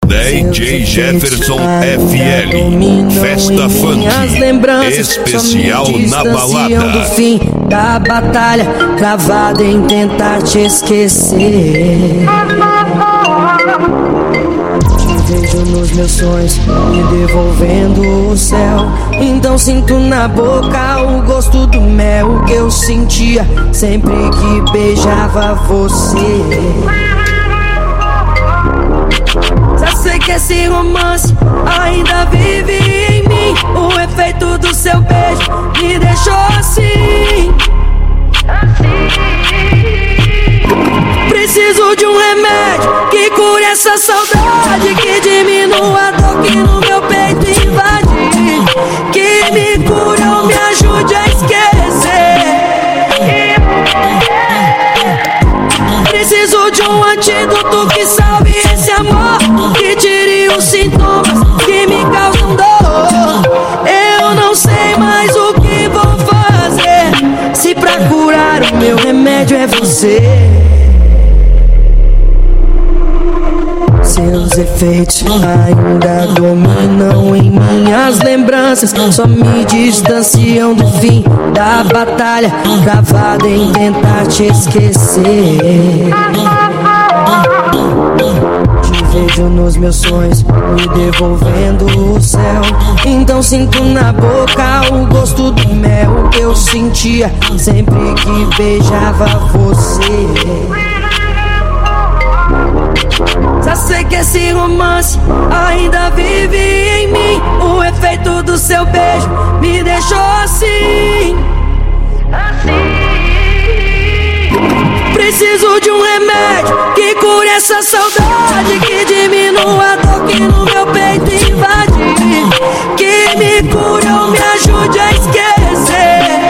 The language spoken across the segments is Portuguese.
DJ Jefferson FL, festa funk, especial na balada. Do fim da batalha, travado em tentar te esquecer. Te vejo nos meus sonhos, me devolvendo o céu. Então sinto na boca o gosto do mel que eu sentia sempre que beijava você. Já sei que esse romance ainda vive em mim. O efeito do seu beijo me deixou assim. Preciso de um remédio que cure essa saudade, que diminua a dor que no meu peito invade, que me cure ou me ajude a esquecer. Preciso de um antídoto que salve esse amor, que tire os sintomas que me causam dor. Eu não sei mais o que vou fazer, se pra curar o meu remédio é você. Seus efeitos ainda dominam em minhas lembranças, só me distanciam do fim da batalha, travado em tentar te esquecer. Te vejo nos meus sonhos, me devolvendo o céu. Então sinto na boca o gosto do mel que eu sentia sempre que beijava você. Já sei que esse romance ainda vive em mim. O efeito do seu beijo me deixou assim. Preciso de um remédio que cure essa saudade, que diminua a dor que no meu peito invade, que me cure ou me ajude a esquecer.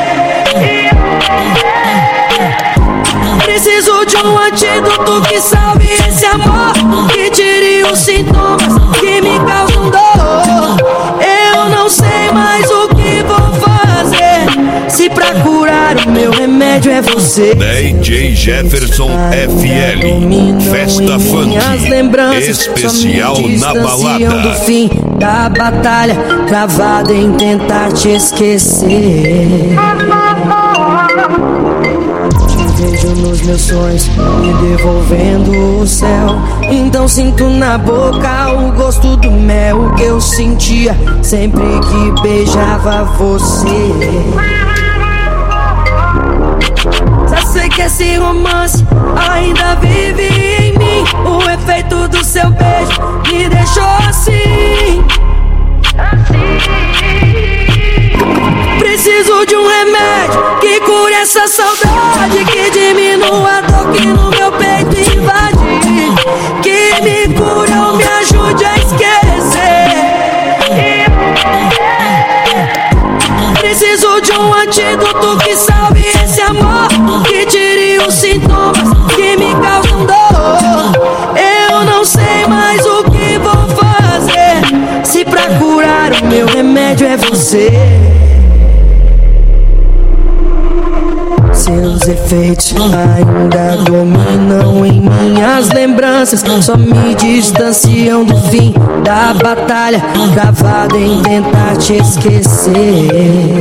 Preciso de um antídoto que salve esse amor, que tire os sintomas que me causam dor. Eu não sei mais o que vou fazer, se pra curar o meu remédio é você. DJ Jefferson FL, festa funk, especial na balada. Do fim da batalha, travado em tentar te esquecer. Vejo nos meus sonhos, me devolvendo o céu. Então sinto na boca o gosto do mel que eu sentia sempre que beijava você. Já sei que esse romance ainda vive em mim. O efeito do seu beijo me deixou assim. Preciso de um remédio que cure essa saudade, que diminua a dor que no meu peito invade, que me cure ou me ajude a esquecer. Preciso de um antídoto que salve esse amor, que tire os sintomas que me causam dor. Eu não sei mais o que vou fazer, se pra curar o meu remédio é você. Seus efeitos ainda dominam em minhas lembranças, só me distanciam do fim da batalha, travado em tentar te esquecer.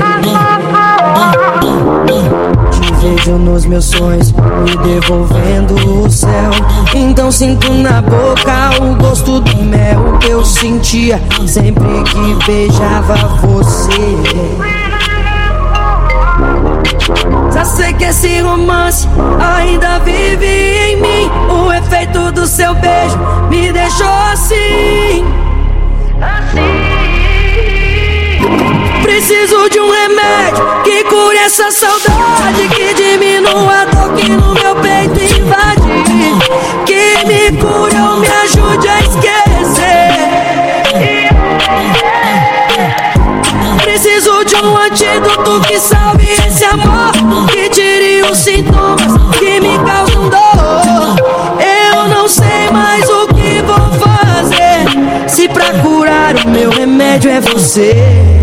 Te vejo nos meus sonhos, me devolvendo o céu. Então sinto na boca o gosto do mel que eu sentia sempre que beijava você. Já sei que esse romance ainda vive em mim. O efeito do seu beijo me deixou assim. Preciso de um remédio que cure essa saudade, que diminua a dor que no meu peito invade, que me cure ou me ajude a esquecer. Preciso de um antídoto que salve esse amor, que tire os sintomas que me causam dor. Eu não sei mais o que vou fazer, se pra curar o meu remédio é você.